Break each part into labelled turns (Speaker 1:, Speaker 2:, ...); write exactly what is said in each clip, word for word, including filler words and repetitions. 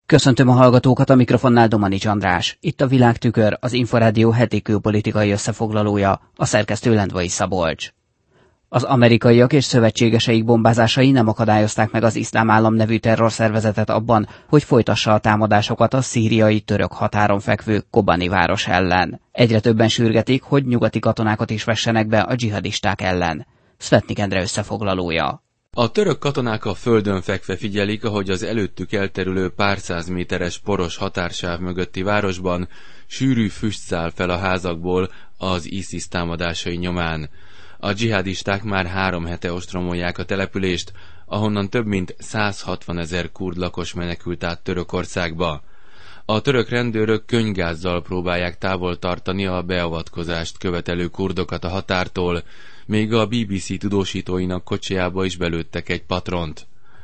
Speaker 1: Köszöntöm a hallgatókat, a mikrofonnál Domanics András. Itt a Világtükör, az Inforádió heti külpolitikai összefoglalója, a szerkesztő Lendvai Szabolcs. Az amerikaiak és szövetségeseik bombázásai nem akadályozták meg az Iszlám Állam nevű terrorszervezetet abban, hogy folytassa a támadásokat a szíriai török határon fekvő Kobani város ellen. Egyre többen sürgetik, hogy nyugati katonákat is vessenek be a dzsihadisták ellen. Szvetnik Endre összefoglalója.
Speaker 2: A török katonák a földön fekve figyelik, ahogy az előttük elterülő pár száz méteres poros határsáv mögötti városban sűrű füst száll fel a házakból az ISIS támadásai nyomán. A dzsihadisták már három hete ostromolják a települést, ahonnan több mint száz hatvanezer kurd lakos menekült át Törökországba. A török rendőrök könnygázzal próbálják távol tartani a beavatkozást követelő kurdokat a határtól, még a bé bé cé tudósítóinak kocsijába is belőttek egy patront.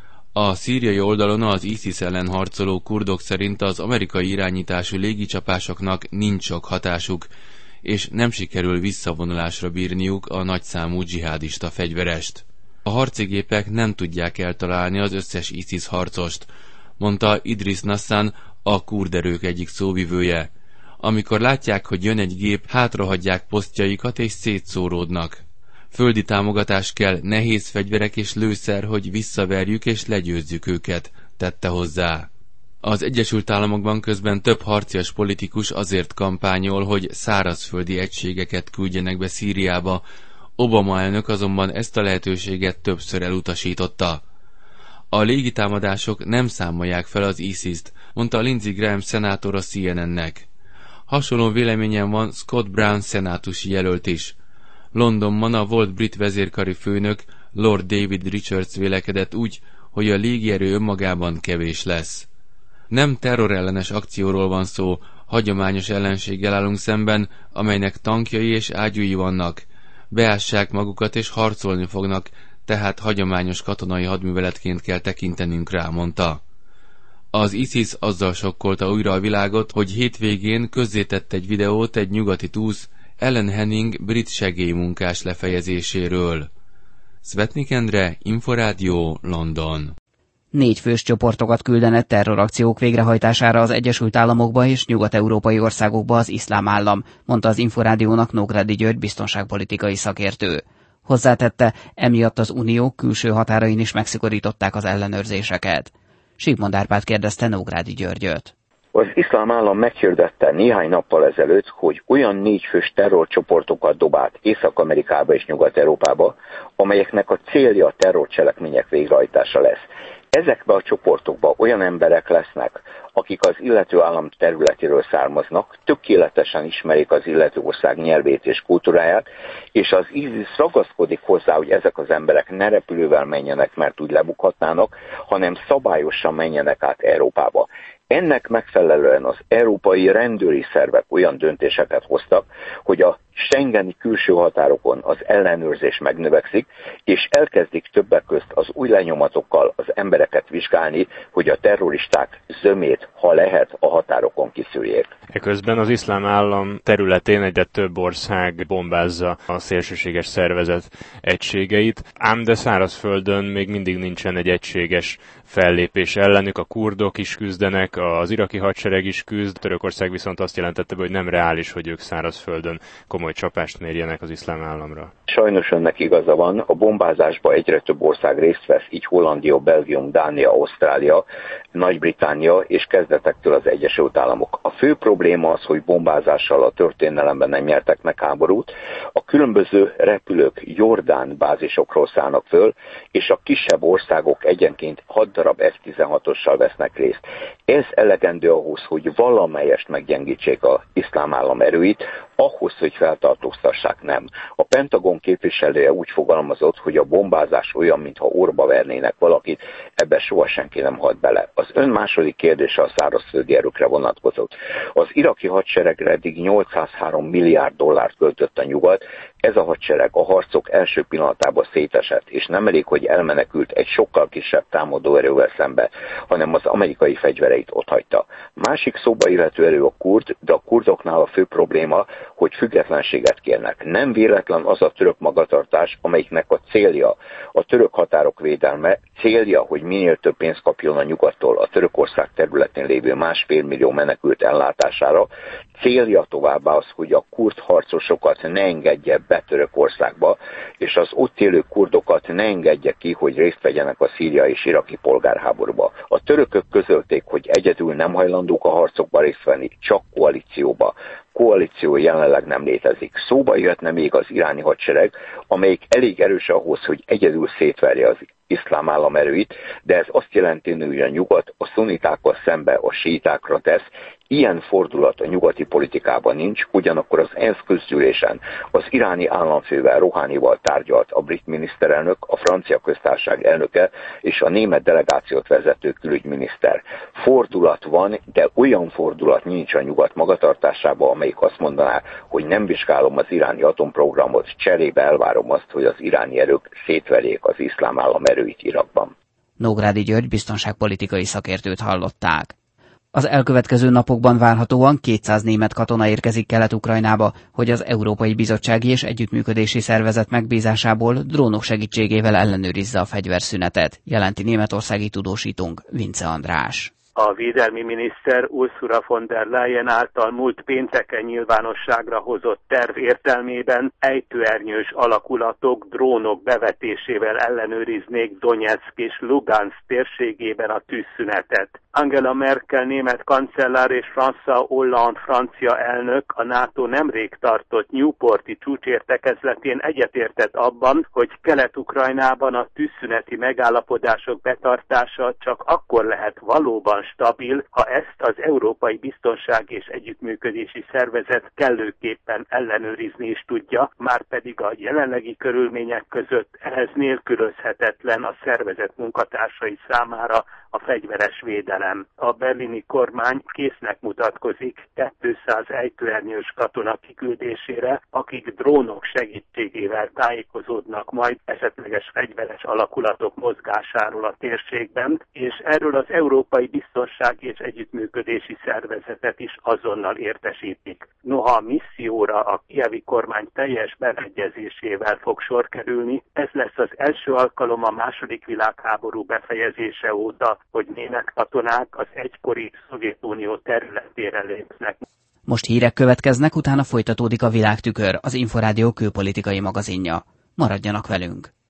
Speaker 2: A szíriai oldalon az ISIS ellen harcoló kurdok szerint az amerikai irányítású légicsapásoknak nincs sok hatásuk, és nem sikerül visszavonulásra bírniuk a nagyszámú dzsihádista fegyverest. A harcigépek nem tudják eltalálni az összes ISIS harcost, mondta Idris Nassan, a kurd erők egyik szóvivője. Amikor látják, hogy jön egy gép, hátrahagyják posztjaikat és szétszóródnak. Földi támogatás kell, nehéz fegyverek és lőszer, hogy visszaverjük és legyőzzük őket, tette hozzá. Az Egyesült Államokban közben több harcias politikus azért kampányol, hogy szárazföldi egységeket küldjenek be Szíriába. Obama elnök azonban ezt a lehetőséget többször elutasította. A légitámadások nem számolják fel az ISIS-t, mondta Lindsey Graham szenátor a C N N-nek. Hasonló véleményen van Scott Brown szenátusi jelölt is. Londonban a volt brit vezérkari főnök Lord David Richards vélekedett úgy, hogy a légierő önmagában kevés lesz. Nem terrorellenes akcióról van szó, hagyományos ellenséggel állunk szemben, amelynek tankjai és ágyúi vannak. Beássák magukat és harcolni fognak, tehát hagyományos katonai hadműveletként kell tekintenünk rá, mondta. Az ISIS azzal sokkolta újra a világot, hogy hétvégén közzétett egy videót egy nyugati túsz Ellen Henning brit segélymunkás lefejezéséről. Szvetnik Endre, Inforádió, London.
Speaker 1: Négy fős csoportokat küldenek terrorakciók végrehajtására az Egyesült Államokba és nyugat-európai országokba az Iszlám Állam, mondta az Inforádiónak Nógrádi György biztonságpolitikai szakértő. Hozzátette, emiatt az unió külső határain is megszigorították az ellenőrzéseket. Sigmond Árpád kérdezte Nógrádi Györgyöt.
Speaker 3: Az Iszlám Állam meghirdette néhány nappal ezelőtt, hogy olyan négyfős terrorcsoportokat dob át Észak-Amerikába és Nyugat-Európába, amelyeknek a célja a terrorcselekmények végrehajtása lesz. Ezekbe a csoportokba olyan emberek lesznek, akik az illető állam területéről származnak, tökéletesen ismerik az illető ország nyelvét és kultúráját, és az ISIS ragaszkodik hozzá, hogy ezek az emberek ne repülővel menjenek, mert úgy lebukhatnának, hanem szabályosan menjenek át Európába. Ennek megfelelően az európai rendőri szervek olyan döntéseket hoztak, hogy a schengeni külső határokon az ellenőrzés megnövekszik, és elkezdik többek közt az új lenyomatokkal az embereket vizsgálni, hogy a terroristák zömét, ha lehet, a határokon kiszűrjék.
Speaker 4: Eközben az Iszlám Állam területén egyre több ország bombázza a szélsőséges szervezet egységeit, ám de szárazföldön még mindig nincsen egy egységes fellépés ellenük, a kurdok is küzdenek, az iraki hadsereg is küzd, Törökország viszont azt jelentette, hogy nem reális, hogy ők szárazföldön komoly csapást mérjenek az Iszlám Államra.
Speaker 3: Sajnos önnek igaza van, a bombázásban egyre több ország részt vesz, így Hollandia, Belgium, Dánia, Ausztrália, Nagy-Britannia és kezdetektől az Egyesült Államok. A fő probléma az, hogy bombázással a történelemben nem nyertek meg háborút, a különböző repülők Jordán bázisokról szállnak föl, és a kisebb országok egyenként hat darab F tizenhatossal vesznek részt. Ez elegendő ahhoz, hogy valamelyest meggyengítsék az Iszlám Állam erőit, ahhoz, hogy feltartóztassák, nem. A Pentagon képviselője úgy fogalmazott, hogy a bombázás olyan, mintha orba vernének valakit, ebbe soha senki nem halt bele. Az ön második kérdése a szárazföldi erőkre vonatkozott. Az iraki hadseregre eddig nyolcszázhárom milliárd dollárt költött a nyugat, ez a hadsereg a harcok első pillanatában szétesett, és nem elég, hogy elmenekült egy sokkal kisebb támadóerővel szembe, hanem az amerikai fegyvereit otthagyta. Másik szóba illető erő a kurd, de a kurdoknál a fő probléma, hogy függetlenséget kérnek. Nem véletlen az a török magatartás, amelyiknek a célja a török határok védelme, célja, hogy minél több pénzt kapjon a nyugattól a Törökország területén lévő másfél millió menekült ellátására, célja továbbá az, hogy a kurd harcosokat ne engedje be Törökországba, és az ott élő kurdokat ne engedje ki, hogy részt vegyenek a szíriai és iraki polgárháborúba. A törökök közölték, hogy egyedül nem hajlandók a harcokba részt venni, csak koalícióba. Koalíció jelenleg nem létezik. Szóba jöhetne még az iráni hadsereg, amelyik elég erős ahhoz, hogy egyedül szétverje az iszlám állam erőit, de ez azt jelenti, hogy a nyugat a szunitákkal szembe a síitákra tesz. Ilyen fordulat a nyugati politikában nincs, ugyanakkor az ENSZ közgyűlésen az iráni államfővel, Rohanival tárgyalt a brit miniszterelnök, a francia köztársaság elnöke és a német delegációt vezető külügyminiszter. Fordulat van, de olyan fordulat nincs a nyugat magatartásában, amelyik azt mondaná, hogy nem vizsgálom az iráni atomprogramot, cserébe elvárom azt, hogy az iráni erők szétverjék az iszlám állam erőit Irakban.
Speaker 1: Nógrádi György biztonságpolitikai szakértőt hallották. Az elkövetkező napokban várhatóan kétszáz német katona érkezik Kelet-Ukrajnába, hogy az Európai Bizottsági és Együttműködési Szervezet megbízásából drónok segítségével ellenőrizze a fegyverszünetet, jelenti németországi tudósítónk Vince András.
Speaker 5: A védelmi miniszter Ursula von der Leyen által múlt pénteken nyilvánosságra hozott terv értelmében ejtőernyős alakulatok drónok bevetésével ellenőriznék Donetsk és Lugansk térségében a tűzszünetet. Angela Merkel német kancellár és François Hollande francia elnök a NATO nemrég tartott Newporti csúcsértekezletén egyetértett abban, hogy Kelet-Ukrajnában a tűzszüneti megállapodások betartása csak akkor lehet valóban stabil, ha ezt az Európai Biztonság és Együttműködési Szervezet kellőképpen ellenőrizni is tudja, márpedig a jelenlegi körülmények között ehhez nélkülözhetetlen a szervezet munkatársai számára a fegyveres védelem. A berlini kormány késznek mutatkozik kétszáz ejtőernyős katona kiküldésére, akik drónok segítségével tájékozódnak majd esetleges fegyveres alakulatok mozgásáról a térségben, és erről az Európai Biztonsági és Együttműködési Szervezetet is azonnal értesítik. Noha a misszióra a kijevi kormány teljes beleegyezésével fog sor kerülni, ez lesz az első alkalom a második világháború befejezése óta, hogy német katonák az egykori Szovjetunió területére lépnek.
Speaker 1: Most hírek következnek, utána folytatódik a Világtükör, az Inforádió külpolitikai magazinja. Maradjanak velünk!